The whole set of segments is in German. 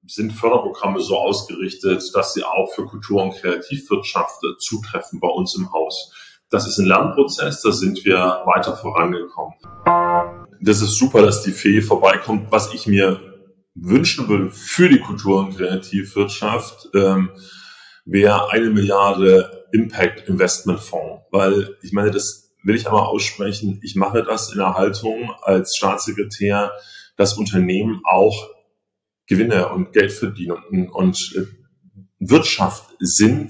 sind Förderprogramme so ausgerichtet, dass sie auch für Kultur- und Kreativwirtschaft zutreffen bei uns im Haus. Das ist ein Lernprozess, da sind wir weiter vorangekommen. Das ist super, dass die FEE vorbeikommt. Was ich mir wünschen würde für die Kultur- und Kreativwirtschaft, wäre 1 Milliarde Impact Investment Fonds. Weil ich meine, das will ich aber aussprechen, ich mache das in der Haltung als Staatssekretär, dass Unternehmen auch Gewinne und Geld verdienen und Wirtschaft sind.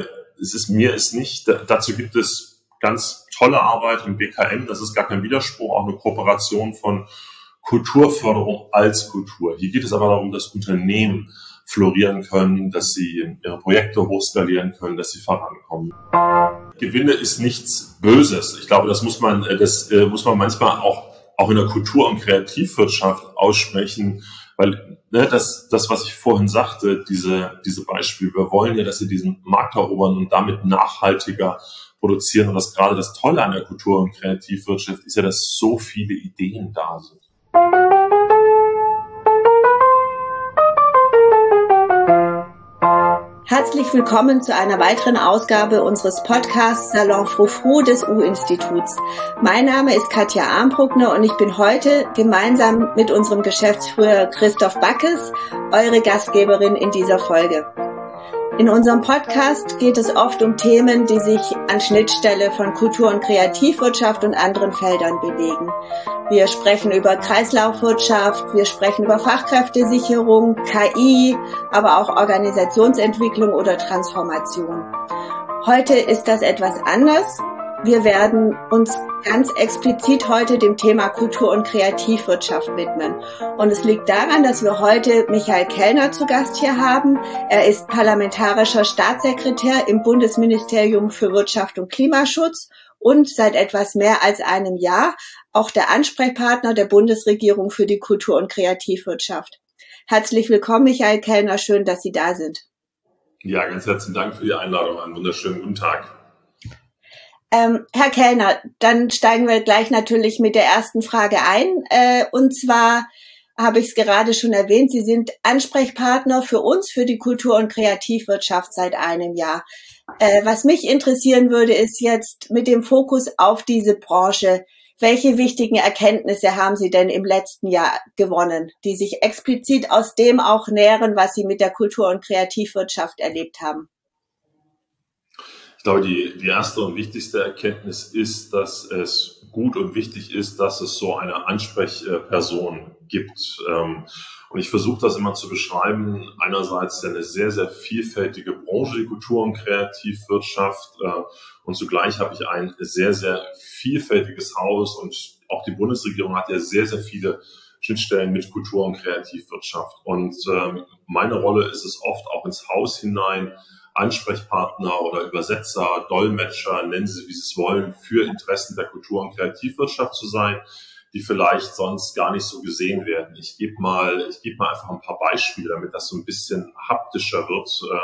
Dazu gibt es ganz tolle Arbeit im BKM, das ist gar kein Widerspruch, auch eine Kooperation von Kulturförderung als Kultur. Hier geht es aber darum, dass Unternehmen florieren können, dass sie ihre Projekte hochskalieren können, dass sie vorankommen. Gewinne ist nichts Böses. Ich glaube, das muss man manchmal auch in der Kultur- und Kreativwirtschaft aussprechen, weil das, was ich vorhin sagte, diese Beispiele, wir wollen ja, dass sie diesen Markt erobern und damit nachhaltiger produzieren. Und das gerade das Tolle an der Kultur- und Kreativwirtschaft ist ja, dass so viele Ideen da sind. Herzlich willkommen zu einer weiteren Ausgabe unseres Podcasts Salon Frou-Frou des U-Instituts. Mein Name ist Katja Armbruckner und ich bin heute gemeinsam mit unserem Geschäftsführer Christoph Backes eure Gastgeberin in dieser Folge. In unserem Podcast geht es oft um Themen, die sich an Schnittstelle von Kultur- und Kreativwirtschaft und anderen Feldern bewegen. Wir sprechen über Kreislaufwirtschaft, wir sprechen über Fachkräftesicherung, KI, aber auch Organisationsentwicklung oder Transformation. Heute ist das etwas anders. Wir werden uns ganz explizit heute dem Thema Kultur- und Kreativwirtschaft widmen. Und es liegt daran, dass wir heute Michael Kellner zu Gast hier haben. Er ist parlamentarischer Staatssekretär im Bundesministerium für Wirtschaft und Klimaschutz und seit etwas mehr als einem Jahr auch der Ansprechpartner der Bundesregierung für die Kultur- und Kreativwirtschaft. Herzlich willkommen, Michael Kellner. Schön, dass Sie da sind. Ja, ganz herzlichen Dank für die Einladung. Einen wunderschönen guten Tag. Herr Kellner, dann steigen wir gleich natürlich mit der ersten Frage ein. Und zwar habe ich es gerade schon erwähnt, Sie sind Ansprechpartner für uns, für die Kultur- und Kreativwirtschaft seit einem Jahr. Was mich interessieren würde, ist jetzt mit dem Fokus auf diese Branche, welche wichtigen Erkenntnisse haben Sie denn im letzten Jahr gewonnen, die sich explizit aus dem auch nähren, was Sie mit der Kultur- und Kreativwirtschaft erlebt haben? Ich glaube, die erste und wichtigste Erkenntnis ist, dass es gut und wichtig ist, dass es so eine Ansprechperson gibt. Und ich versuche das immer zu beschreiben. Einerseits eine sehr, sehr vielfältige Branche, die Kultur- und Kreativwirtschaft. Und zugleich habe ich ein sehr, sehr vielfältiges Haus. Und auch die Bundesregierung hat ja sehr, sehr viele Schnittstellen mit Kultur- und Kreativwirtschaft. Und meine Rolle ist es oft auch ins Haus hinein, Ansprechpartner oder Übersetzer, Dolmetscher, nennen Sie, wie Sie es wollen, für Interessen der Kultur- und Kreativwirtschaft zu sein, die vielleicht sonst gar nicht so gesehen werden. Ich gebe mal einfach ein paar Beispiele, damit das so ein bisschen haptischer wird.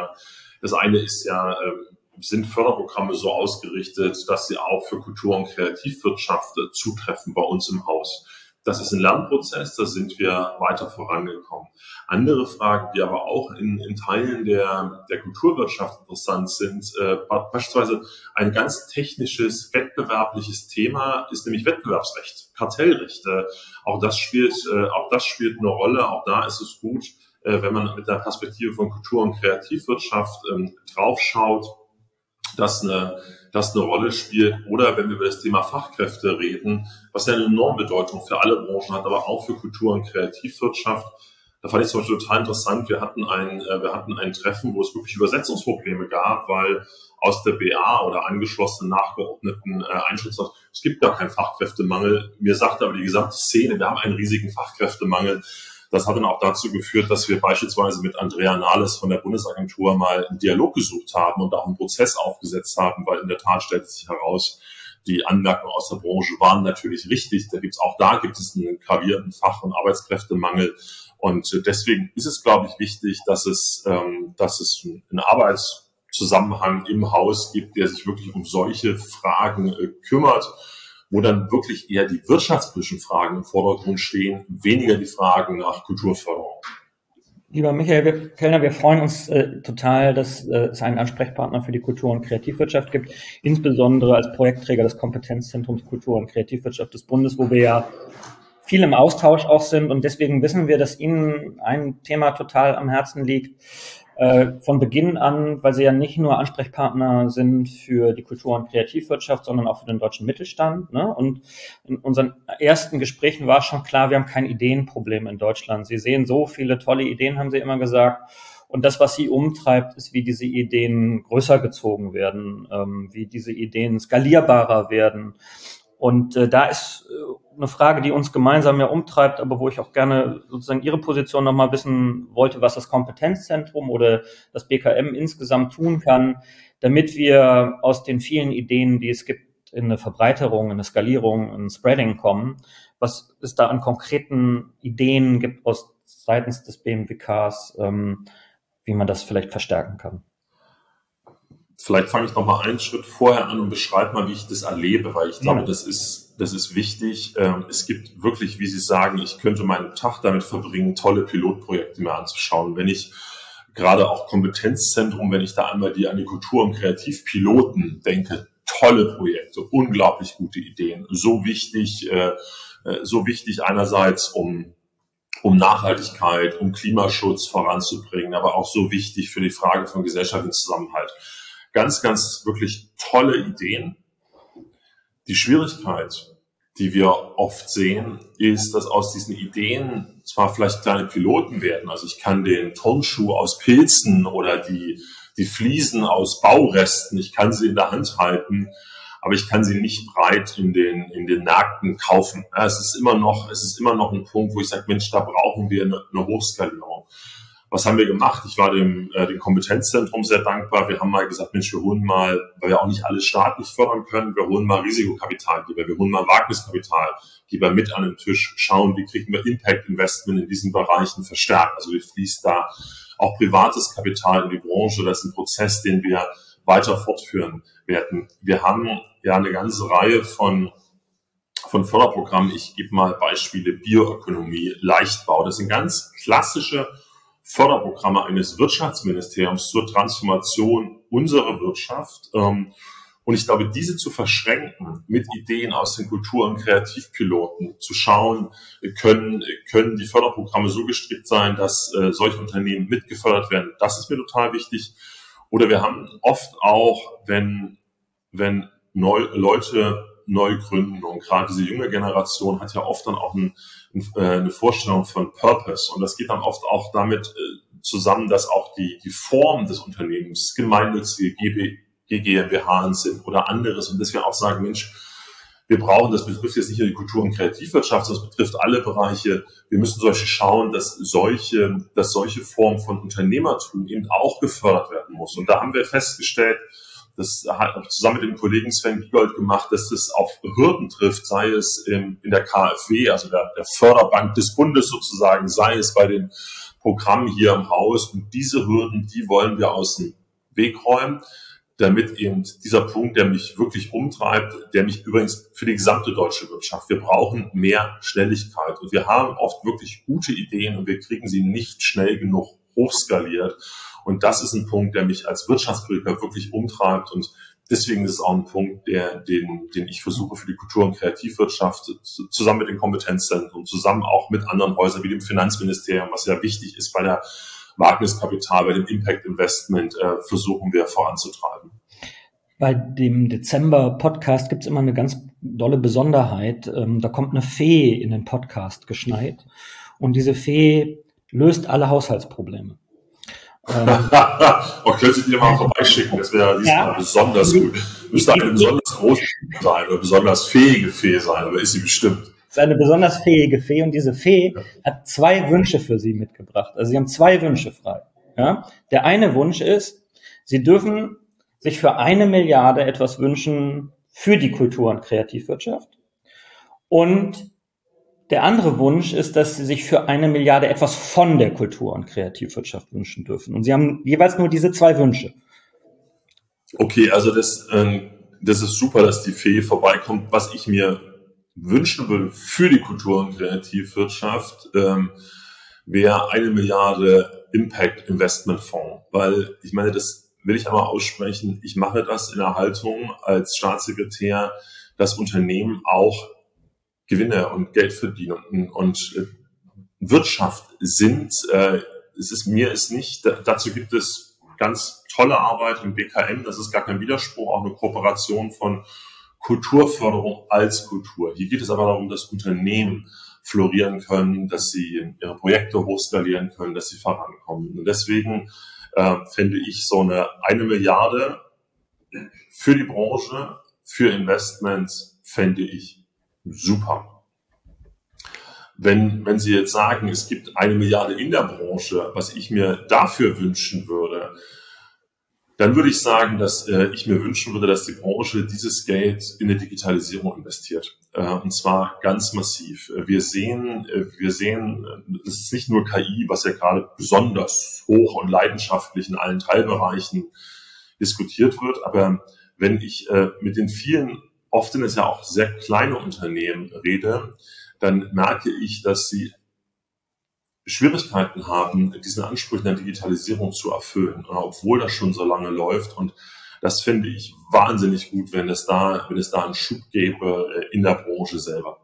Das eine ist ja, sind Förderprogramme so ausgerichtet, dass sie auch für Kultur- und Kreativwirtschaft zutreffen bei uns im Haus. Das ist ein Lernprozess, da sind wir weiter vorangekommen. Andere Fragen, die aber auch in Teilen der Kulturwirtschaft interessant sind, beispielsweise ein ganz technisches, wettbewerbliches Thema ist nämlich Wettbewerbsrecht, Kartellrecht. Auch das spielt eine Rolle. Auch da ist es gut, wenn man mit der Perspektive von Kultur- und Kreativwirtschaft draufschaut, dass eine Rolle spielt. Oder wenn wir über das Thema Fachkräfte reden, was ja eine enorme Bedeutung für alle Branchen hat, aber auch für Kultur- und Kreativwirtschaft. Da fand ich zum Beispiel total interessant. Wir hatten ein Treffen, wo es wirklich Übersetzungsprobleme gab, weil aus der BA oder angeschlossenen Nachgeordneten Einschätzung sagt, es gibt gar keinen Fachkräftemangel. Mir sagt aber die gesamte Szene, wir haben einen riesigen Fachkräftemangel. Das hat dann auch dazu geführt, dass wir beispielsweise mit Andrea Nahles von der Bundesagentur mal einen Dialog gesucht haben und auch einen Prozess aufgesetzt haben, weil in der Tat stellt sich heraus, die Anmerkungen aus der Branche waren natürlich richtig. Da gibt es einen gravierenden Fach- und Arbeitskräftemangel. Und deswegen ist es, glaube ich, wichtig, dass es einen Arbeitszusammenhang im Haus gibt, der sich wirklich um solche Fragen kümmert, wo dann wirklich eher die wirtschaftspolitischen Fragen im Vordergrund stehen, weniger die Fragen nach Kulturförderung. Lieber Michael Kellner, wir freuen uns total, dass es einen Ansprechpartner für die Kultur- und Kreativwirtschaft gibt, insbesondere als Projektträger des Kompetenzzentrums Kultur- und Kreativwirtschaft des Bundes, wo wir ja viel im Austausch auch sind. Und deswegen wissen wir, dass Ihnen ein Thema total am Herzen liegt, von Beginn an, weil Sie ja nicht nur Ansprechpartner sind für die Kultur- und Kreativwirtschaft, sondern auch für den deutschen Mittelstand. Ne? Und in unseren ersten Gesprächen war schon klar, wir haben kein Ideenproblem in Deutschland. Sie sehen so viele tolle Ideen, haben Sie immer gesagt. Und das, was Sie umtreibt, ist, wie diese Ideen größer gezogen werden, wie diese Ideen skalierbarer werden. Und da ist eine Frage, die uns gemeinsam ja umtreibt, aber wo ich auch gerne sozusagen Ihre Position nochmal wissen wollte, was das Kompetenzzentrum oder das BKM insgesamt tun kann, damit wir aus den vielen Ideen, die es gibt, in eine Verbreiterung, in eine Skalierung, in ein Spreading kommen. Was es da an konkreten Ideen gibt aus seitens des BMWKs, wie man das vielleicht verstärken kann? Vielleicht fange ich noch mal einen Schritt vorher an und beschreibe mal, wie ich das erlebe, weil ich glaube, das ist wichtig. Es gibt wirklich, wie Sie sagen, ich könnte meinen Tag damit verbringen, tolle Pilotprojekte mir anzuschauen. Wenn ich gerade auch Kompetenzzentrum, wenn ich da einmal an die Kultur- und Kreativpiloten denke, tolle Projekte, unglaublich gute Ideen, so wichtig einerseits um Nachhaltigkeit, um Klimaschutz voranzubringen, aber auch so wichtig für die Frage von gesellschaftlichem Zusammenhalt. Ganz, ganz wirklich tolle Ideen. Die Schwierigkeit, die wir oft sehen, ist, dass aus diesen Ideen zwar vielleicht kleine Piloten werden, also ich kann den Turnschuh aus Pilzen oder die Fliesen aus Bauresten, ich kann sie in der Hand halten, aber ich kann sie nicht breit in den Märkten kaufen. Ja, es ist immer noch ein Punkt, wo ich sage, Mensch, da brauchen wir eine Hochskalierung. Was haben wir gemacht? Ich war dem Kompetenzzentrum sehr dankbar. Wir haben mal gesagt, Mensch, wir holen mal, weil wir auch nicht alles staatlich fördern können, wir holen mal Risikokapitalgeber, wir holen mal Wagniskapitalgeber mit an den Tisch, schauen, wie kriegen wir Impact Investment in diesen Bereichen verstärkt. Also wie fließt da auch privates Kapital in die Branche. Das ist ein Prozess, den wir weiter fortführen werden. Wir haben ja eine ganze Reihe von Förderprogrammen. Ich gebe mal Beispiele: Bioökonomie, Leichtbau. Das sind ganz klassische Förderprogramme eines Wirtschaftsministeriums zur Transformation unserer Wirtschaft. Und ich glaube, diese zu verschränken mit Ideen aus den Kultur- und Kreativpiloten, zu schauen, können die Förderprogramme so gestrickt sein, dass solche Unternehmen mitgefördert werden. Das ist mir total wichtig. Oder wir haben oft auch, wenn Leute neu gründen, und gerade diese junge Generation hat ja oft dann auch eine Vorstellung von Purpose, und das geht dann oft auch damit zusammen, dass auch die Form des Unternehmens gemeinnützige GmbH sind oder anderes, und dass wir auch sagen, Mensch, wir brauchen, das betrifft jetzt nicht nur die Kultur- und Kreativwirtschaft, das betrifft alle Bereiche. Wir müssen schauen, dass solche Formen von Unternehmertum eben auch gefördert werden muss. Und da haben wir festgestellt, das hat zusammen mit dem Kollegen Sven Giegold gemacht, dass das auf Hürden trifft, sei es in der KfW, also der Förderbank des Bundes sozusagen, sei es bei den Programmen hier im Haus. Und diese Hürden, die wollen wir aus dem Weg räumen, damit eben dieser Punkt, der mich wirklich umtreibt, der mich übrigens für die gesamte deutsche Wirtschaft, wir brauchen mehr Schnelligkeit. Und wir haben oft wirklich gute Ideen und wir kriegen sie nicht schnell genug hochskaliert. Und das ist ein Punkt, der mich als Wirtschaftspolitiker wirklich umtreibt. Und deswegen ist es auch ein Punkt, den ich versuche für die Kultur- und Kreativwirtschaft zusammen mit den Kompetenzzentren, zusammen auch mit anderen Häusern wie dem Finanzministerium, was ja wichtig ist bei der Wagniskapital, bei dem Impact Investment, versuchen wir voranzutreiben. Bei dem Dezember-Podcast gibt es immer eine ganz dolle Besonderheit. Da kommt eine Fee in den Podcast geschneit und diese Fee löst alle Haushaltsprobleme. Können Sie die mal vorbeischicken? Das wäre diesmal besonders gut. Müsste eine besonders große Fee sein oder besonders fähige Fee sein, aber ist sie bestimmt. Es ist eine besonders fähige Fee und diese Fee hat 2 Wünsche für Sie mitgebracht. Also Sie haben 2 Wünsche frei. Ja? Der eine Wunsch ist, Sie dürfen sich für 1 Milliarde etwas wünschen für die Kultur- und Kreativwirtschaft. Und der andere Wunsch ist, dass Sie sich für 1 Milliarde etwas von der Kultur- und Kreativwirtschaft wünschen dürfen. Und Sie haben jeweils nur diese 2 Wünsche. Okay, also das ist super, dass die Fee vorbeikommt. Was ich mir wünschen würde für die Kultur- und Kreativwirtschaft, wäre 1 Milliarde Impact Investment Fonds, weil ich meine, das will ich einmal aussprechen. Ich mache das in der Haltung als Staatssekretär, dass Unternehmen auch Gewinne und Geld verdienen und Wirtschaft sind. Dazu gibt es ganz tolle Arbeit im BKM, das ist gar kein Widerspruch, auch eine Kooperation von Kulturförderung als Kultur. Hier geht es aber darum, dass Unternehmen florieren können, dass sie ihre Projekte hochskalieren können, dass sie vorankommen. Und deswegen fände ich so eine Milliarde für die Branche, für Investments, fände ich super. Wenn Sie jetzt sagen, es gibt 1 Milliarde in der Branche, was ich mir dafür wünschen würde, dann würde ich sagen, dass ich mir wünschen würde, dass die Branche dieses Geld in die Digitalisierung investiert. Und zwar ganz massiv. Wir sehen, es ist nicht nur KI, was ja gerade besonders hoch und leidenschaftlich in allen Teilbereichen diskutiert wird. Aber wenn ich mit den vielen, oft sind es ja auch sehr kleine Unternehmen rede, dann merke ich, dass sie Schwierigkeiten haben, diesen Ansprüchen der Digitalisierung zu erfüllen, obwohl das schon so lange läuft. Und das finde ich wahnsinnig gut, wenn es da einen Schub gäbe in der Branche selber.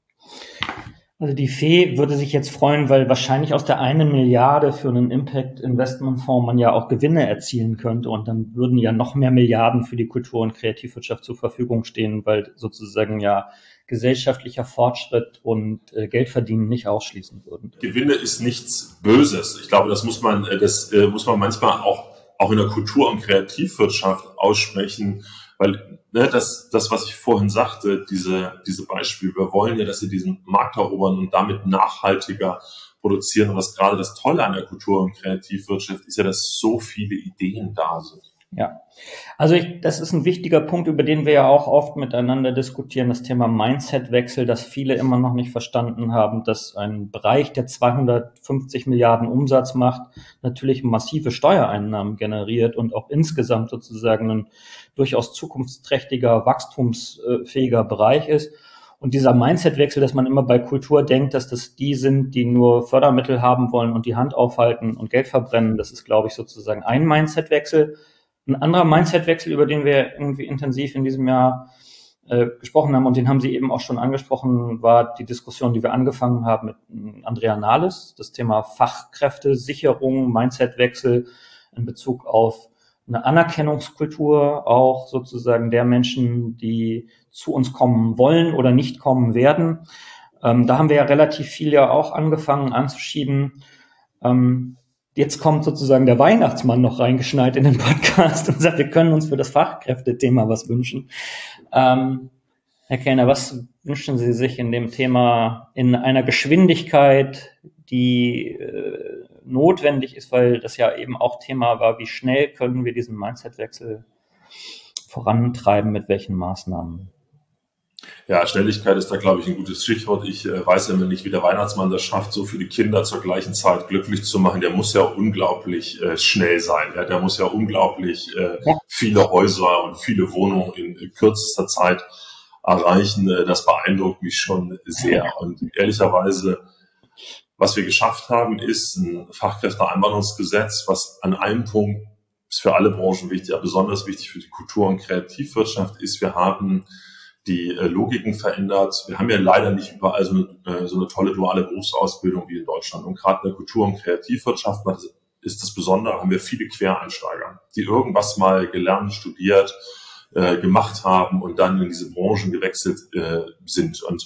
Also die Fee würde sich jetzt freuen, weil wahrscheinlich aus der 1 Milliarde für einen Impact-Investment-Fonds man ja auch Gewinne erzielen könnte und dann würden ja noch mehr Milliarden für die Kultur- und Kreativwirtschaft zur Verfügung stehen, weil sozusagen ja gesellschaftlicher Fortschritt und Geldverdienen nicht ausschließen würden. Gewinne ist nichts Böses. Ich glaube, das muss man manchmal auch in der Kultur- und Kreativwirtschaft aussprechen, weil das, was ich vorhin sagte, diese Beispiele, wir wollen ja, dass sie diesen Markt erobern und damit nachhaltiger produzieren. Und was gerade das Tolle an der Kultur- und Kreativwirtschaft ist ja, dass so viele Ideen da sind. Ja, also das ist ein wichtiger Punkt, über den wir ja auch oft miteinander diskutieren, das Thema Mindset-Wechsel, dass viele immer noch nicht verstanden haben, dass ein Bereich, der 250 Milliarden Umsatz macht, natürlich massive Steuereinnahmen generiert und auch insgesamt sozusagen ein durchaus zukunftsträchtiger, wachstumsfähiger Bereich ist. Und dieser Mindset-Wechsel, dass man immer bei Kultur denkt, dass das die sind, die nur Fördermittel haben wollen und die Hand aufhalten und Geld verbrennen, das ist, glaube ich, sozusagen ein Mindset-Wechsel. Ein anderer Mindset-Wechsel, über den wir irgendwie intensiv in diesem Jahr gesprochen haben, und den haben Sie eben auch schon angesprochen, war die Diskussion, die wir angefangen haben mit Andrea Nahles, das Thema Fachkräftesicherung, Mindset-Wechsel in Bezug auf eine Anerkennungskultur, auch sozusagen der Menschen, die zu uns kommen wollen oder nicht kommen werden. Da haben wir ja relativ viel ja auch angefangen anzuschieben. Jetzt kommt sozusagen der Weihnachtsmann noch reingeschneit in den Podcast und sagt, wir können uns für das Fachkräftethema was wünschen. Herr Kellner, was wünschen Sie sich in dem Thema in einer Geschwindigkeit, die notwendig ist, weil das ja eben auch Thema war, wie schnell können wir diesen Mindset-Wechsel vorantreiben, mit welchen Maßnahmen? Ja, Schnelligkeit ist da, glaube ich, ein gutes Stichwort. Ich weiß immer nicht, wie der Weihnachtsmann das schafft, so viele Kinder zur gleichen Zeit glücklich zu machen. Der muss ja unglaublich schnell sein. Ja? Der muss ja unglaublich viele Häuser und viele Wohnungen in kürzester Zeit erreichen. Das beeindruckt mich schon sehr. Und ehrlicherweise, was wir geschafft haben, ist ein Fachkräfteeinwanderungsgesetz, was an einem Punkt ist für alle Branchen wichtig, aber besonders wichtig für die Kultur- und Kreativwirtschaft ist, wir haben die Logiken verändert. Wir haben ja leider nicht überall so eine tolle duale Berufsausbildung wie in Deutschland. Und gerade in der Kultur- und Kreativwirtschaft ist das Besondere, haben wir viele Quereinsteiger, die irgendwas mal gelernt, studiert, gemacht haben und dann in diese Branchen gewechselt sind. Und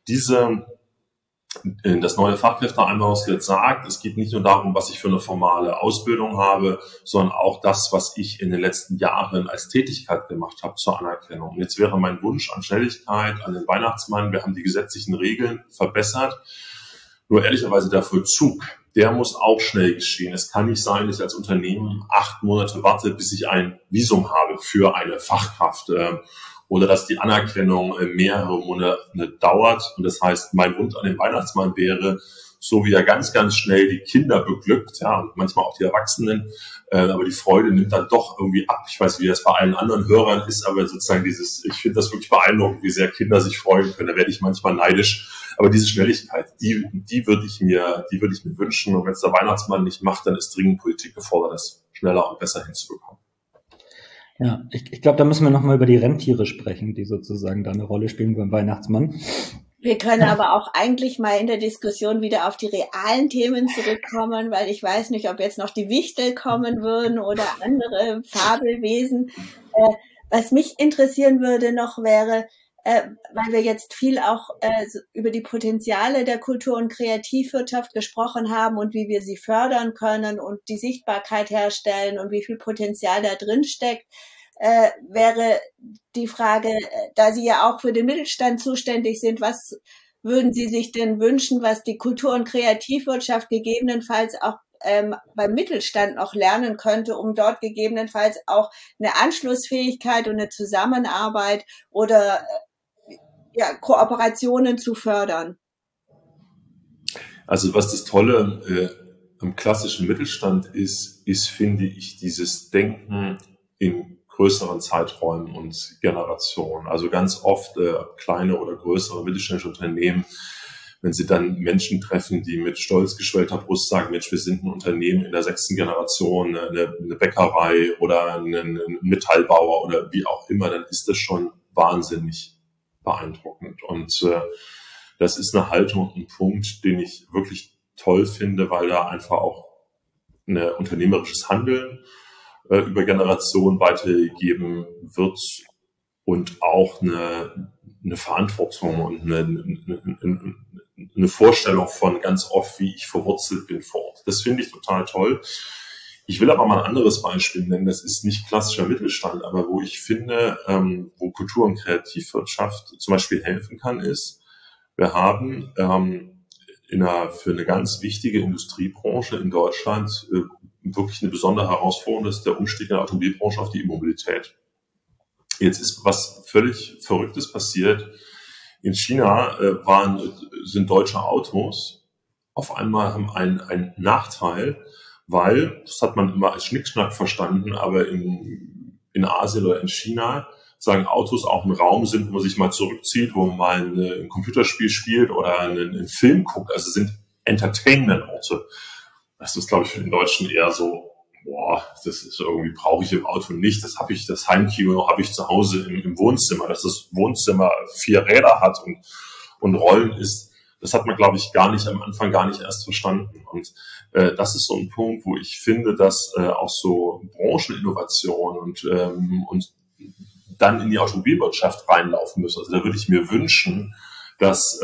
das neue Fachkräfteeinwanderungsgesetz sagt, es geht nicht nur darum, was ich für eine formale Ausbildung habe, sondern auch das, was ich in den letzten Jahren als Tätigkeit gemacht habe zur Anerkennung. Und jetzt wäre mein Wunsch an Schnelligkeit, an den Weihnachtsmann, wir haben die gesetzlichen Regeln verbessert. Nur ehrlicherweise der Vollzug, der muss auch schnell geschehen. Es kann nicht sein, dass ich als Unternehmen 8 Monate warte, bis ich ein Visum habe für eine Fachkraft. Oder dass die Anerkennung mehrere Monate dauert. Und das heißt, mein Wunsch an den Weihnachtsmann wäre, so wie er ganz, ganz schnell die Kinder beglückt, ja, und manchmal auch die Erwachsenen, aber die Freude nimmt dann doch irgendwie ab. Ich weiß, wie das bei allen anderen Hörern ist, aber sozusagen ich finde das wirklich beeindruckend, wie sehr Kinder sich freuen können. Da werde ich manchmal neidisch. Aber diese Schnelligkeit, die würde ich mir wünschen. Und wenn es der Weihnachtsmann nicht macht, dann ist dringend Politik gefordert, das schneller und besser hinzubekommen. Ja, ich glaube, da müssen wir nochmal über die Rentiere sprechen, die sozusagen da eine Rolle spielen beim Weihnachtsmann. Wir können aber auch eigentlich mal in der Diskussion wieder auf die realen Themen zurückkommen, weil ich weiß nicht, ob jetzt noch die Wichtel kommen würden oder andere Fabelwesen. Was mich interessieren würde noch wäre, weil wir jetzt viel auch über die Potenziale der Kultur- und Kreativwirtschaft gesprochen haben und wie wir sie fördern können und die Sichtbarkeit herstellen und wie viel Potenzial da drin steckt, wäre die Frage, da Sie ja auch für den Mittelstand zuständig sind, was würden Sie sich denn wünschen, was die Kultur- und Kreativwirtschaft gegebenenfalls auch beim Mittelstand noch lernen könnte, um dort gegebenenfalls auch eine Anschlussfähigkeit und eine Zusammenarbeit oder Kooperationen zu fördern? Also was das Tolle am klassischen Mittelstand ist, finde ich, dieses Denken in größeren Zeiträumen und Generationen. Also ganz oft kleine oder größere mittelständische Unternehmen, wenn sie dann Menschen treffen, die mit stolz geschwellter Brust sagen, Mensch, wir sind ein Unternehmen in der 6. Generation, eine Bäckerei oder ein Metallbauer oder wie auch immer, dann ist das schon wahnsinnig beeindruckend. Und das ist eine Haltung und ein Punkt, den ich wirklich toll finde, weil da einfach auch ein unternehmerisches Handeln über Generationen weitergegeben wird und auch eine Verantwortung und eine Vorstellung von ganz oft, wie ich verwurzelt bin vor Ort. Das finde ich total toll. Ich will aber mal ein anderes Beispiel nennen. Das ist nicht klassischer Mittelstand, aber wo ich finde, wo Kultur- und Kreativwirtschaft zum Beispiel helfen kann, ist, wir haben für eine ganz wichtige Industriebranche in Deutschland wirklich eine besondere Herausforderung, das ist der Umstieg in der Automobilbranche auf die E-Mobilität. Jetzt ist was völlig Verrücktes passiert. In China sind deutsche Autos auf einmal haben einen Nachteil, weil, das hat man immer als Schnickschnack verstanden, aber in Asien oder in China sagen Autos auch ein Raum sind, wo man sich mal zurückzieht, wo man mal ein Computerspiel spielt oder einen Film guckt. Also sind Entertainment-Orte. Das ist, glaube ich, für den Deutschen eher so, das ist irgendwie, brauche ich im Auto nicht. Das Heimkino habe ich zu Hause im Wohnzimmer. Dass das Wohnzimmer 4 Räder hat und Rollen ist, das hat man, glaube ich, am Anfang gar nicht erst verstanden. Und das ist so ein Punkt, wo ich finde, dass auch so Brancheninnovation und dann in die Automobilwirtschaft reinlaufen müssen. Also da würde ich mir wünschen, dass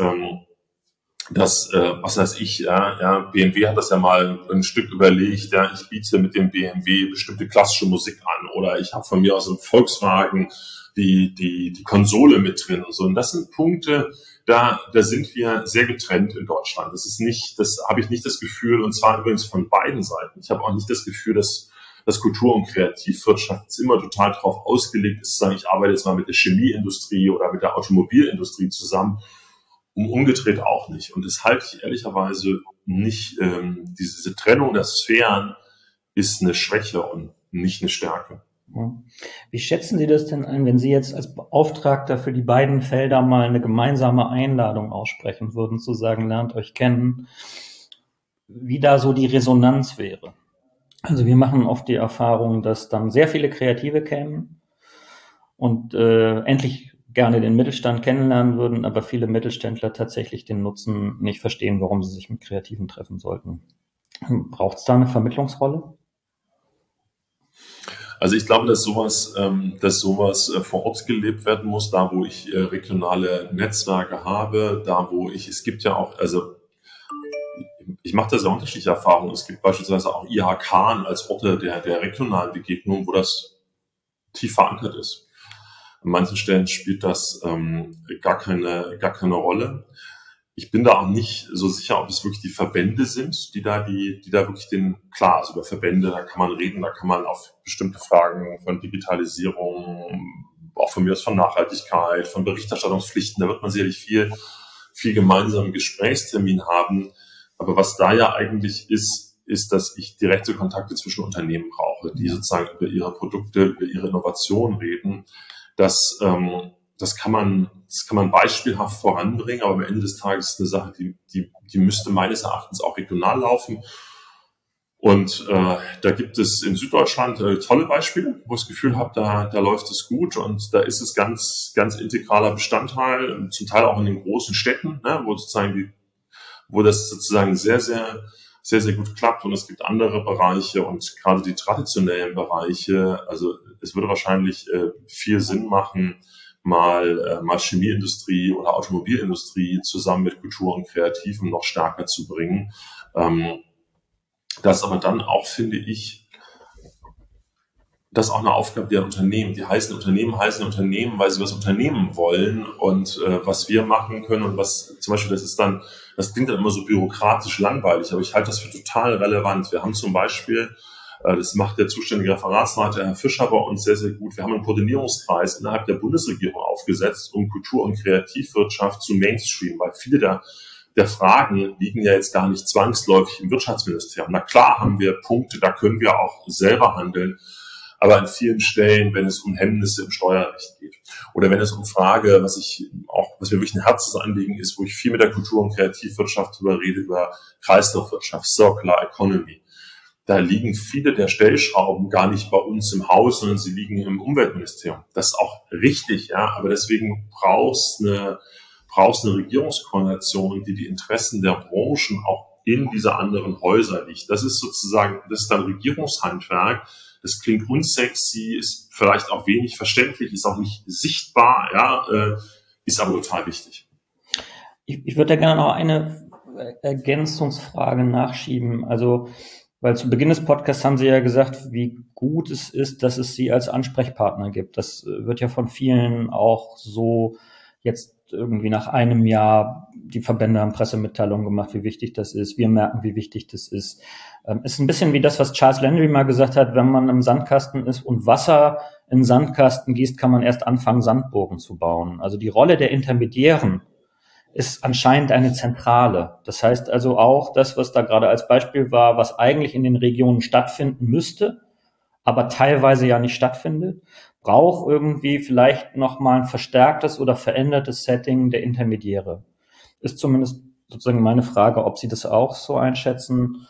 was weiß ich, BMW hat das ja mal ein Stück überlegt, ich biete mit dem BMW bestimmte klassische Musik an oder ich habe von mir aus im Volkswagen die Konsole mit drin und so. Und das sind Punkte, da sind wir sehr getrennt in Deutschland. Das habe ich nicht das Gefühl, und zwar übrigens von beiden Seiten. Ich habe auch nicht das Gefühl, dass Kultur- und Kreativwirtschaft immer total darauf ausgelegt ist, zu sagen, ich arbeite jetzt mal mit der Chemieindustrie oder mit der Automobilindustrie zusammen. Umgedreht auch nicht. Und das halte ich ehrlicherweise nicht, diese Trennung der Sphären ist eine Schwäche und nicht eine Stärke. Wie schätzen Sie das denn ein, wenn Sie jetzt als Beauftragter für die beiden Felder mal eine gemeinsame Einladung aussprechen würden, zu sagen, lernt euch kennen, wie da so die Resonanz wäre? Also wir machen oft die Erfahrung, dass dann sehr viele Kreative kämen und endlich gerne den Mittelstand kennenlernen würden, aber viele Mittelständler tatsächlich den Nutzen nicht verstehen, warum sie sich mit Kreativen treffen sollten. Braucht es da eine Vermittlungsrolle? Also ich glaube, dass sowas vor Ort gelebt werden muss, da wo ich regionale Netzwerke habe, es gibt ja auch, also ich mache da sehr unterschiedliche Erfahrungen. Es gibt beispielsweise auch IHK als Orte der regionalen Begegnung, wo das tief verankert ist. An manchen Stellen spielt das gar keine Rolle. Ich bin da auch nicht so sicher, ob es wirklich die Verbände sind, die da wirklich also über Verbände, da kann man reden, da kann man auf bestimmte Fragen von Digitalisierung, auch von mir aus von Nachhaltigkeit, von Berichterstattungspflichten, da wird man sicherlich viel gemeinsamen Gesprächstermin haben. Aber was da ja eigentlich ist, dass ich direkte Kontakte zwischen Unternehmen brauche, die sozusagen über ihre Produkte, über ihre Innovation reden. Das kann man beispielhaft voranbringen, aber am Ende des Tages ist eine Sache, die müsste meines Erachtens auch regional laufen. Und da gibt es in Süddeutschland tolle Beispiele, wo ich das Gefühl habe, da läuft es gut und da ist es ganz, ganz integraler Bestandteil, zum Teil auch in den großen Städten, ne, wo das sozusagen sehr, sehr, sehr, sehr gut klappt. Und es gibt andere Bereiche und gerade die traditionellen Bereiche, also es würde wahrscheinlich viel Sinn machen, mal Chemieindustrie oder Automobilindustrie zusammen mit Kultur und Kreativen noch stärker zu bringen. Das aber dann auch, finde ich, das ist auch eine Aufgabe der Unternehmen. Die heißen Unternehmen, weil sie was unternehmen wollen und was wir machen können und was zum Beispiel, das klingt dann immer so bürokratisch langweilig, aber ich halte das für total relevant. Wir haben zum Beispiel, das macht der zuständige Referatsleiter Herr Fischer bei uns sehr, sehr gut, wir haben einen Koordinierungskreis innerhalb der Bundesregierung aufgesetzt, um Kultur- und Kreativwirtschaft zu Mainstream, weil viele der Fragen liegen ja jetzt gar nicht zwangsläufig im Wirtschaftsministerium. Na klar haben wir Punkte, da können wir auch selber handeln, aber an vielen Stellen, wenn es um Hemmnisse im Steuerrecht geht oder wenn es um Frage, was mir wirklich ein Herzensanliegen ist, wo ich viel mit der Kultur- und Kreativwirtschaft drüber rede, über Kreislaufwirtschaft, Circular Economy, da liegen viele der Stellschrauben gar nicht bei uns im Haus, sondern sie liegen im Umweltministerium. Das ist auch richtig, ja, aber deswegen brauchst eine Regierungskoordination, die Interessen der Branchen auch in diese anderen Häuser liegt. Das ist dann Regierungshandwerk. Das klingt unsexy, ist vielleicht auch wenig verständlich, ist auch nicht sichtbar, ja, ist aber total wichtig. Ich würde da gerne noch eine Ergänzungsfrage nachschieben. Also, weil zu Beginn des Podcasts haben Sie ja gesagt, wie gut es ist, dass es Sie als Ansprechpartner gibt. Das wird ja von vielen auch so jetzt irgendwie nach einem Jahr, die Verbände haben Pressemitteilungen gemacht, wie wichtig das ist. Wir merken, wie wichtig das ist. Ist ein bisschen wie das, was Charles Landry mal gesagt hat, wenn man im Sandkasten ist und Wasser in den Sandkasten gießt, kann man erst anfangen, Sandburgen zu bauen. Also die Rolle der Intermediären ist anscheinend eine zentrale. Das heißt also auch das, was da gerade als Beispiel war, was eigentlich in den Regionen stattfinden müsste, aber teilweise ja nicht stattfindet, braucht irgendwie vielleicht nochmal ein verstärktes oder verändertes Setting der Intermediäre. Ist zumindest sozusagen meine Frage, ob Sie das auch so einschätzen.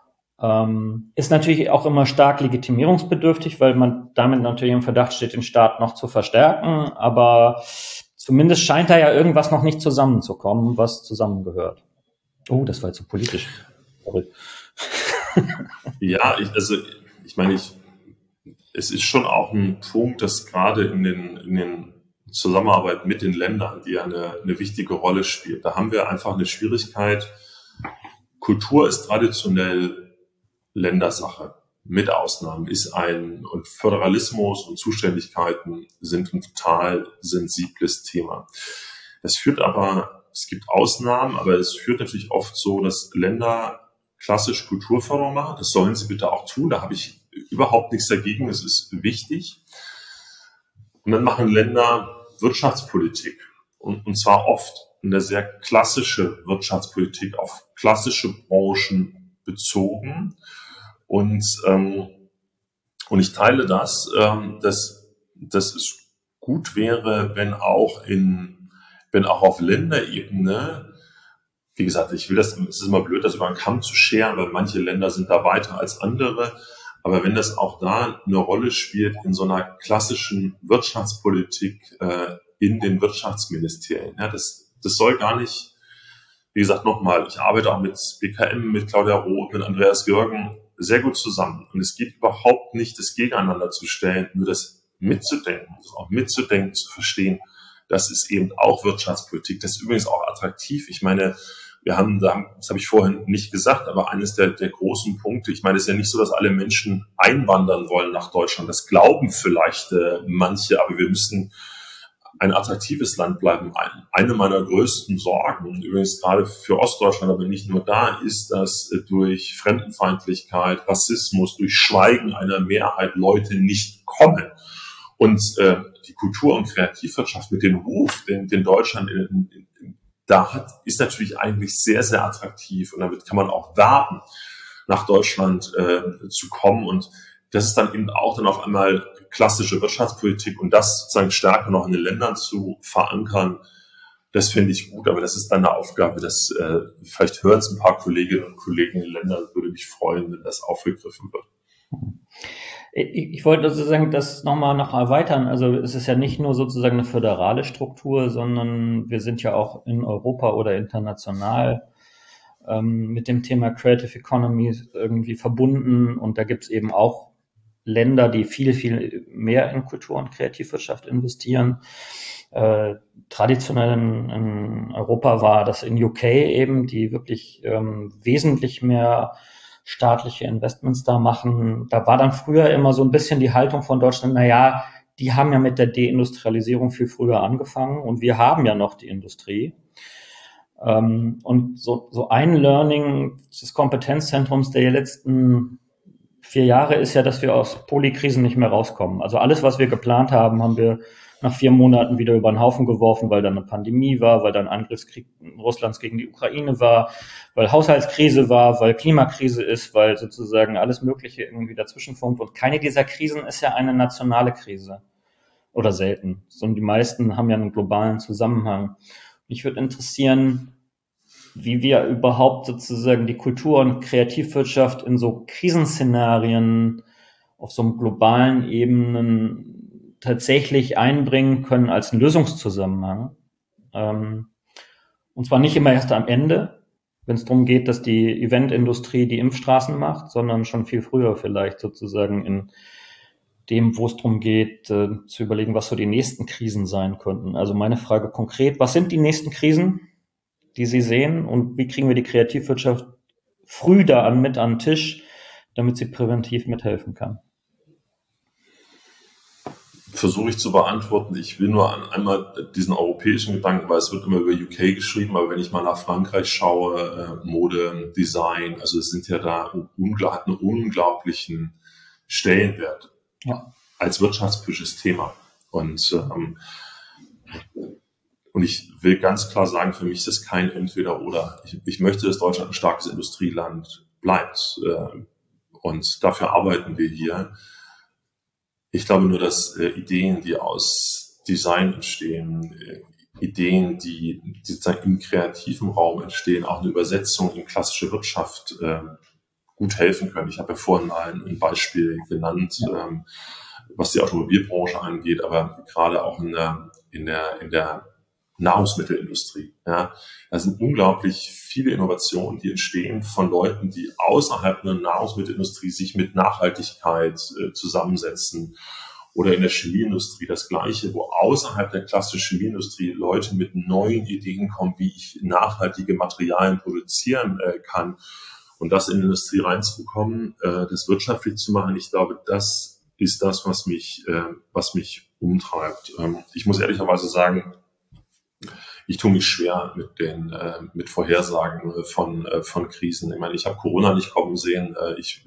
Ist natürlich auch immer stark legitimierungsbedürftig, weil man damit natürlich im Verdacht steht, den Staat noch zu verstärken, aber zumindest scheint da ja irgendwas noch nicht zusammenzukommen, was zusammengehört. Oh, das war jetzt so politisch. Sorry. Ja, es ist schon auch ein Punkt, dass gerade in den Zusammenarbeit mit den Ländern, die ja eine wichtige Rolle spielt, da haben wir einfach eine Schwierigkeit. Kultur ist traditionell Ländersache, mit Ausnahmen, und Föderalismus und Zuständigkeiten sind ein total sensibles Thema. Es gibt Ausnahmen, aber es führt natürlich oft so, dass Länder klassisch Kulturförderung machen. Das sollen sie bitte auch tun. Da habe ich überhaupt nichts dagegen. Es ist wichtig. Und dann machen Länder Wirtschaftspolitik. Und zwar oft eine sehr klassische Wirtschaftspolitik auf klassische Branchen bezogen. Und ich teile dass es gut wäre, wenn auch auf Länderebene, wie gesagt, es ist immer blöd, das über einen Kamm zu scheren, weil manche Länder sind da weiter als andere. Aber wenn das auch da eine Rolle spielt in so einer klassischen Wirtschaftspolitik in den Wirtschaftsministerien, ja, das soll gar nicht, wie gesagt, nochmal, ich arbeite auch mit BKM, mit Claudia Roth, mit Andreas Jürgen sehr gut zusammen. Und es geht überhaupt nicht, das gegeneinander zu stellen, nur das mitzudenken, zu verstehen, das ist eben auch Wirtschaftspolitik. Das ist übrigens auch attraktiv. Ich meine, das habe ich vorhin nicht gesagt, aber eines der großen Punkte, ich meine, es ist ja nicht so, dass alle Menschen einwandern wollen nach Deutschland. Das glauben vielleicht manche, aber wir müssen ein attraktives Land bleiben. Eine meiner größten Sorgen, übrigens gerade für Ostdeutschland, aber nicht nur da, ist, dass durch Fremdenfeindlichkeit, Rassismus, durch Schweigen einer Mehrheit Leute nicht kommen. Und die Kultur- und Kreativwirtschaft mit dem Ruf, den Deutschland ist natürlich eigentlich sehr, sehr attraktiv und damit kann man auch werben, nach Deutschland zu kommen, und das ist dann eben auch dann auf einmal klassische Wirtschaftspolitik, und das sozusagen stärker noch in den Ländern zu verankern, das finde ich gut, aber das ist dann eine Aufgabe, das vielleicht hören es ein paar Kolleginnen und Kollegen in den Ländern, würde mich freuen, wenn das aufgegriffen wird. Ich wollte sozusagen das nochmal erweitern. Also es ist ja nicht nur sozusagen eine föderale Struktur, sondern wir sind ja auch in Europa oder international mit dem Thema Creative Economy irgendwie verbunden, und da gibt es eben auch Länder, die viel, viel mehr in Kultur- und Kreativwirtschaft investieren. Traditionell in Europa war das in UK eben, die wirklich wesentlich mehr staatliche Investments da machen. Da war dann früher immer so ein bisschen die Haltung von Deutschland, naja, die haben ja mit der Deindustrialisierung viel früher angefangen und wir haben ja noch die Industrie. Und so ein Learning des Kompetenzzentrums der letzten 4 Jahre ist ja, dass wir aus Polykrisen nicht mehr rauskommen. Also alles, was wir geplant haben, haben wir nach 4 Monaten wieder über den Haufen geworfen, weil dann eine Pandemie war, weil dann Angriffskrieg Russlands gegen die Ukraine war, weil Haushaltskrise war, weil Klimakrise ist, weil sozusagen alles Mögliche irgendwie dazwischen funkt. Und keine dieser Krisen ist ja eine nationale Krise. Oder selten. Sondern die meisten haben ja einen globalen Zusammenhang. Mich würde interessieren, wie wir überhaupt sozusagen die Kultur- und Kreativwirtschaft in so Krisenszenarien auf so einem globalen Ebenen tatsächlich einbringen können als einen Lösungszusammenhang. Und zwar nicht immer erst am Ende, wenn es darum geht, dass die Eventindustrie die Impfstraßen macht, sondern schon viel früher vielleicht sozusagen in dem, wo es darum geht, zu überlegen, was so die nächsten Krisen sein könnten. Also meine Frage konkret, was sind die nächsten Krisen, die Sie sehen, und wie kriegen wir die Kreativwirtschaft früh da mit an den Tisch, damit sie präventiv mithelfen kann? Versuche ich zu beantworten. Ich will nur einmal diesen europäischen Gedanken, weil es wird immer über UK geschrieben, aber wenn ich mal nach Frankreich schaue, Mode, Design, also es sind ja da einen unglaublichen Stellenwert als wirtschaftspolitisches Thema. Und ich will ganz klar sagen, für mich ist das kein Entweder-Oder. Ich möchte, dass Deutschland ein starkes Industrieland bleibt. Und dafür arbeiten wir hier. Ich glaube nur, dass Ideen, die aus Design entstehen, Ideen, die sozusagen im kreativen Raum entstehen, auch eine Übersetzung in klassische Wirtschaft gut helfen können. Ich habe ja vorhin mal ein Beispiel genannt, was die Automobilbranche angeht, aber gerade auch in der Nahrungsmittelindustrie. Ja, da sind unglaublich viele Innovationen, die entstehen von Leuten, die außerhalb der Nahrungsmittelindustrie sich mit Nachhaltigkeit zusammensetzen. Oder in der Chemieindustrie das Gleiche, wo außerhalb der klassischen Chemieindustrie Leute mit neuen Ideen kommen, wie ich nachhaltige Materialien produzieren kann. Und das in die Industrie reinzubekommen, das wirtschaftlich zu machen, ich glaube, das ist das, was mich umtreibt. Ich muss ehrlicherweise sagen, ich tue mich schwer mit Vorhersagen von Krisen. Ich meine, ich habe Corona nicht kommen sehen.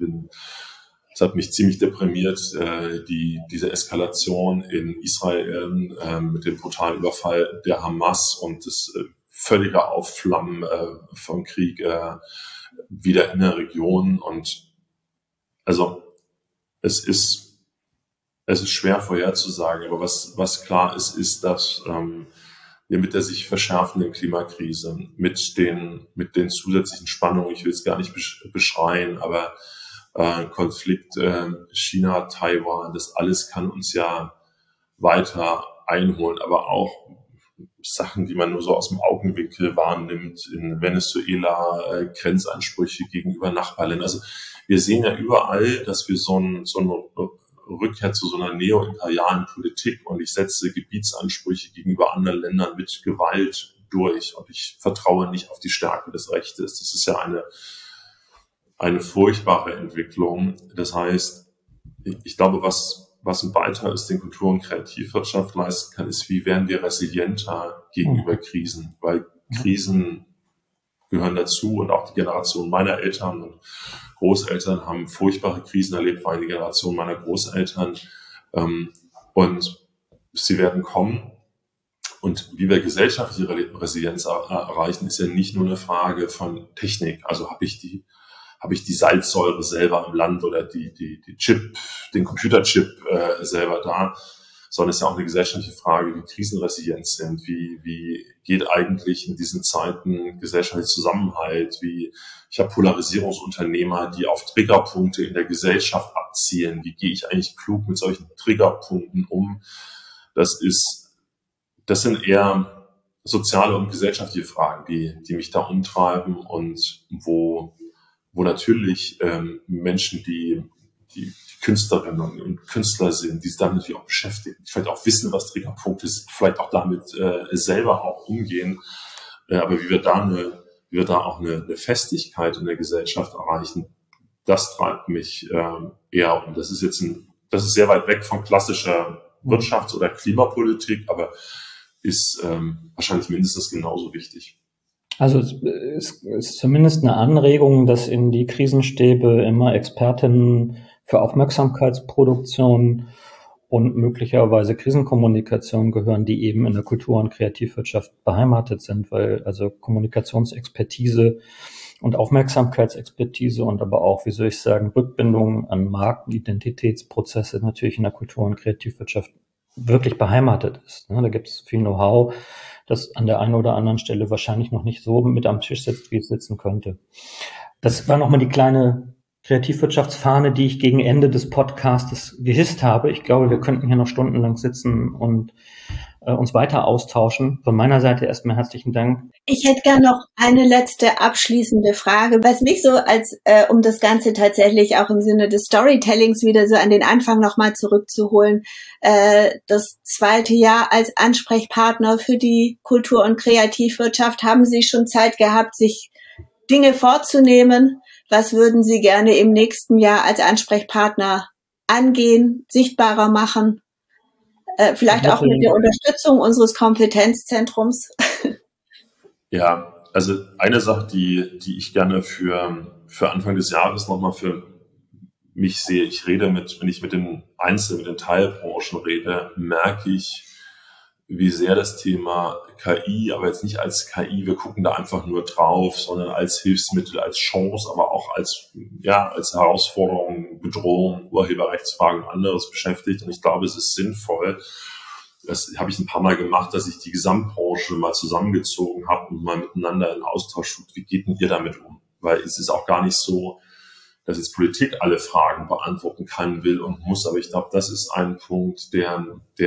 Es hat mich ziemlich deprimiert, diese Eskalation in Israel mit dem brutalen Überfall der Hamas und das völlige Aufflammen vom Krieg wieder in der Region. Und also es ist schwer vorherzusagen, aber was klar ist, dass wir mit der sich verschärfenden Klimakrise, mit den zusätzlichen Spannungen, ich will es gar nicht beschreien, aber Konflikt China, Taiwan, das alles kann uns ja weiter einholen, aber auch Sachen, die man nur so aus dem Augenwinkel wahrnimmt, in Venezuela, Grenzansprüche gegenüber Nachbarländern. Also wir sehen ja überall, dass wir so eine Rückkehr zu so einer neoimperialen Politik, und ich setze Gebietsansprüche gegenüber anderen Ländern mit Gewalt durch, und ich vertraue nicht auf die Stärke des Rechtes. Das ist ja eine furchtbare Entwicklung. Das heißt, ich glaube, was ein Beitrag ist, den Kultur- und Kreativwirtschaft leisten kann, ist, wie werden wir resilienter gegenüber Krisen, weil Krisen gehören dazu, und auch die Generation meiner Eltern und Großeltern haben furchtbare Krisen erlebt, war die Generation meiner Großeltern, und sie werden kommen. Und wie wir gesellschaftliche Resilienz erreichen, ist ja nicht nur eine Frage von Technik. Also habe ich die Salzsäure selber im Land oder den Computerchip selber da, sondern es ist ja auch eine gesellschaftliche Frage, wie krisenresilient sind, wie geht eigentlich in diesen Zeiten gesellschaftlicher Zusammenhalt, ich habe Polarisierungsunternehmer, die auf Triggerpunkte in der Gesellschaft abzielen, wie gehe ich eigentlich klug mit solchen Triggerpunkten um? Das sind eher soziale und gesellschaftliche Fragen, die mich da umtreiben und wo natürlich Menschen, die Künstlerinnen und Künstler sind, die sich damit natürlich auch beschäftigen, die vielleicht auch wissen, was Triggerpunkte sind, vielleicht auch damit selber auch umgehen. Aber wie wir da auch eine Festigkeit in der Gesellschaft erreichen, das treibt mich eher um. Das ist sehr weit weg von klassischer Wirtschafts- oder Klimapolitik, aber ist wahrscheinlich mindestens genauso wichtig. Also es ist zumindest eine Anregung, dass in die Krisenstäbe immer Expertinnen für Aufmerksamkeitsproduktion und möglicherweise Krisenkommunikation gehören, die eben in der Kultur- und Kreativwirtschaft beheimatet sind, weil also Kommunikationsexpertise und Aufmerksamkeitsexpertise und aber auch, wie soll ich sagen, Rückbindung an Markenidentitätsprozesse natürlich in der Kultur- und Kreativwirtschaft wirklich beheimatet ist. Da gibt es viel Know-how, das an der einen oder anderen Stelle wahrscheinlich noch nicht so mit am Tisch sitzt, wie es sitzen könnte. Das war nochmal die kleine Kreativwirtschaftsfahne, die ich gegen Ende des Podcastes gehisst habe. Ich glaube, wir könnten hier noch stundenlang sitzen und uns weiter austauschen. Von meiner Seite erstmal herzlichen Dank. Ich hätte gern noch eine letzte abschließende Frage, was mich so um das Ganze tatsächlich auch im Sinne des Storytellings wieder so an den Anfang nochmal zurückzuholen. Das 2. Jahr als Ansprechpartner für die Kultur- und Kreativwirtschaft, haben Sie schon Zeit gehabt, sich Dinge vorzunehmen? Was würden Sie gerne im nächsten Jahr als Ansprechpartner angehen, sichtbarer machen? Vielleicht auch mit der Unterstützung unseres Kompetenzzentrums. Ja, also eine Sache, die ich gerne für Anfang des Jahres nochmal für mich sehe, wenn ich mit den Teilbranchen rede, merke ich, wie sehr das Thema KI, aber jetzt nicht als KI, wir gucken da einfach nur drauf, sondern als Hilfsmittel, als Chance, aber auch als Herausforderung, Bedrohung, Urheberrechtsfragen und anderes beschäftigt. Und ich glaube, es ist sinnvoll, das habe ich ein paar Mal gemacht, dass ich die Gesamtbranche mal zusammengezogen habe und mal miteinander in Austausch tut. Wie geht denn ihr damit um? Weil es ist auch gar nicht so, dass jetzt Politik alle Fragen beantworten kann, will und muss. Aber ich glaube, das ist ein Punkt, der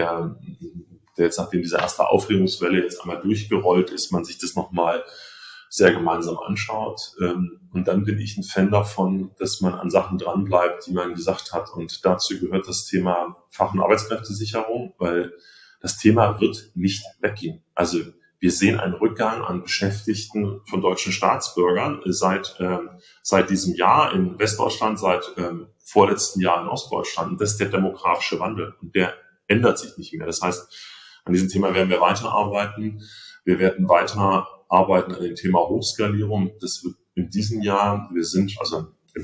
jetzt, nachdem diese erste Aufregungswelle jetzt einmal durchgerollt ist, man sich das nochmal sehr gemeinsam anschaut. Und dann bin ich ein Fan davon, dass man an Sachen dranbleibt, die man gesagt hat. Und dazu gehört das Thema Fach- und Arbeitskräftesicherung, weil das Thema wird nicht weggehen. Also wir sehen einen Rückgang an Beschäftigten von deutschen Staatsbürgern seit diesem Jahr in Westdeutschland, seit vorletzten Jahr in Ostdeutschland. Und das ist der demografische Wandel. Und der ändert sich nicht mehr. Das heißt, an diesem Thema werden wir weiterarbeiten. Wir werden weiterarbeiten an dem Thema Hochskalierung. Das wird in diesem Jahr, wir sind also in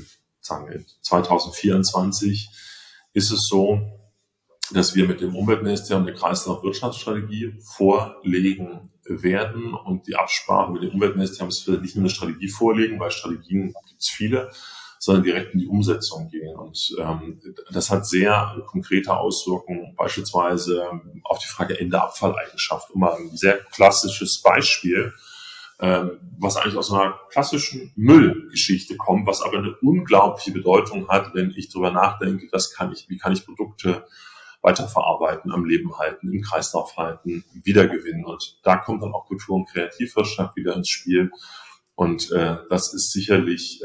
2024, ist es so, dass wir mit dem Umweltministerium eine Kreislaufwirtschaftsstrategie vorlegen werden. Und die Absprache mit dem Umweltministerium ist, wir nicht nur eine Strategie vorlegen, weil Strategien gibt es viele, sondern direkt in die Umsetzung gehen. Und das hat sehr konkrete Auswirkungen, beispielsweise auf die Frage Ende Abfalleigenschaft. Um mal ein sehr klassisches Beispiel, was eigentlich aus einer klassischen Müllgeschichte kommt, was aber eine unglaubliche Bedeutung hat, wenn ich darüber nachdenke, wie kann ich Produkte weiterverarbeiten, am Leben halten, im Kreislauf halten, wiedergewinnen. Und da kommt dann auch Kultur- und Kreativwirtschaft wieder ins Spiel. Und das ist sicherlich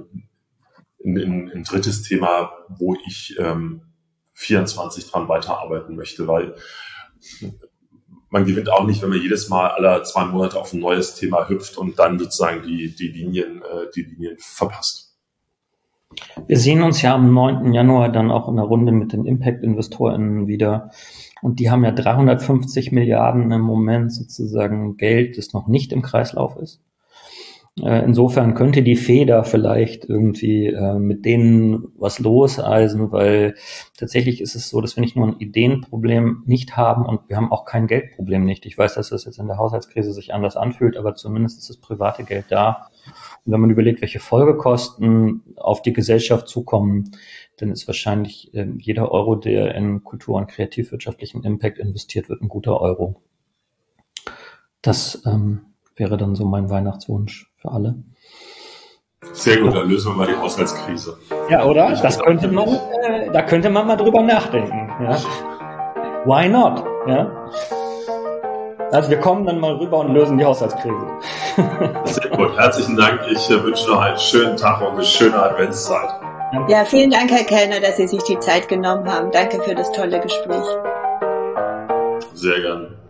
ein drittes Thema, wo ich 24 dran weiterarbeiten möchte, weil man gewinnt auch nicht, wenn man jedes Mal alle 2 Monate auf ein neues Thema hüpft und dann sozusagen die Linien verpasst. Wir sehen uns ja am 9. Januar dann auch in der Runde mit den Impact-InvestorInnen wieder. Und die haben ja 350 Milliarden im Moment sozusagen Geld, das noch nicht im Kreislauf ist. Insofern könnte die Feder vielleicht irgendwie mit denen was loseisen, weil tatsächlich ist es so, dass wir nicht nur ein Ideenproblem nicht haben und wir haben auch kein Geldproblem nicht. Ich weiß, dass das jetzt in der Haushaltskrise sich anders anfühlt, aber zumindest ist das private Geld da. Und wenn man überlegt, welche Folgekosten auf die Gesellschaft zukommen, dann ist wahrscheinlich jeder Euro, der in kultur- und kreativwirtschaftlichen Impact investiert wird, ein guter Euro. Das wäre dann so mein Weihnachtswunsch für alle. Sehr gut, dann lösen wir mal die Haushaltskrise. Ja, oder? Das könnte man, da könnte man mal drüber nachdenken. Ja? Why not? Ja? Also wir kommen dann mal rüber und lösen die Haushaltskrise. Sehr gut, herzlichen Dank. Ich wünsche noch einen schönen Tag und eine schöne Adventszeit. Ja, vielen Dank, Herr Kellner, dass Sie sich die Zeit genommen haben. Danke für das tolle Gespräch. Sehr gerne.